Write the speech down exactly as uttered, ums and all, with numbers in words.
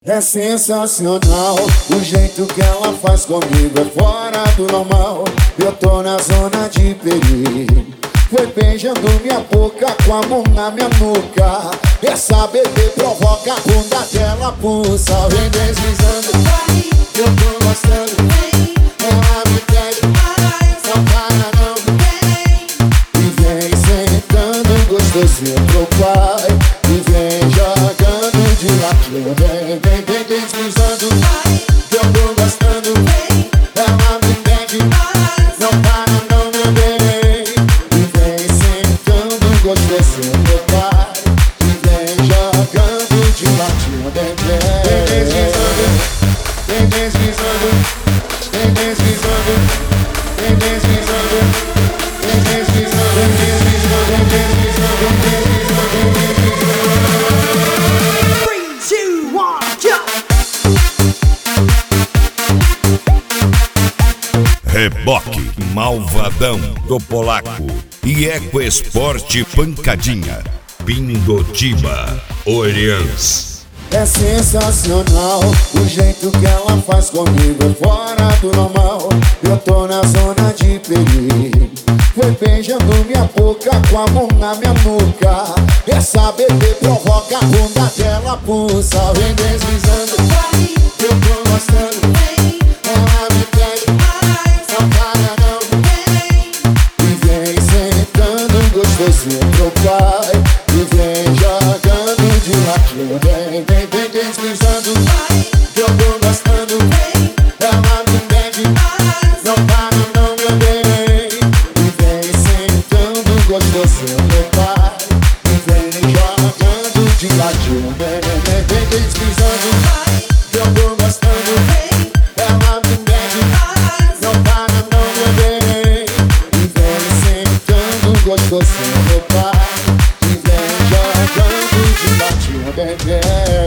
É sensacional o jeito que ela faz comigo, é fora do normal. Eu tô na zona de perigo. Foi beijando minha boca com a mão na minha nuca. Essa bebê provoca a bunda dela pulsa. Vem deslizando, eu tô gostando. Ela me pede, não para não. E vem sentando gostosinho pro pai. E vem jogando de ladinho. Vem, vem, vem deslizando, que eu tô gostando. Ela me pede, não para não, meu bem. E vem sentando gostosinho pro pai. E vem jogando de ladinho. Vem, vem, vem deslizando, vem deslizando, vem deslizando, vem deslizando, vem deslizando, vem deslizando, vem deslizando, vem deslizando, vem deslizando. Three, two, one, jump! Reboque Malvadão do Polaco e Ecoesporte Pancadinha, Pindotiba, Orleans. É sensacional o jeito que ela faz comigo, é fora do normal. Eu tô na zona de perigo. Foi beijando minha boca com a mão na minha nuca. Essa bebê provoca a bunda dela pulsa. Vem deslizando, eu tô gostando. Ela me pede, não para não. E vem sentando gostosinho pro pai. E vem jogando de ladinho. Vem, vem, vem deslizando, que eu tô gostando. Ela me pede, não para não, meu bem. E vem sentando gostosinho pro pai. E vem jogando de ladinho. Vem, vem, vem deslizando, que eu tô gostando. Ela me pede, não para não, meu bem. E vem sentando gostosinho pro pai. E vem jogando de ladinho. Vem, vem.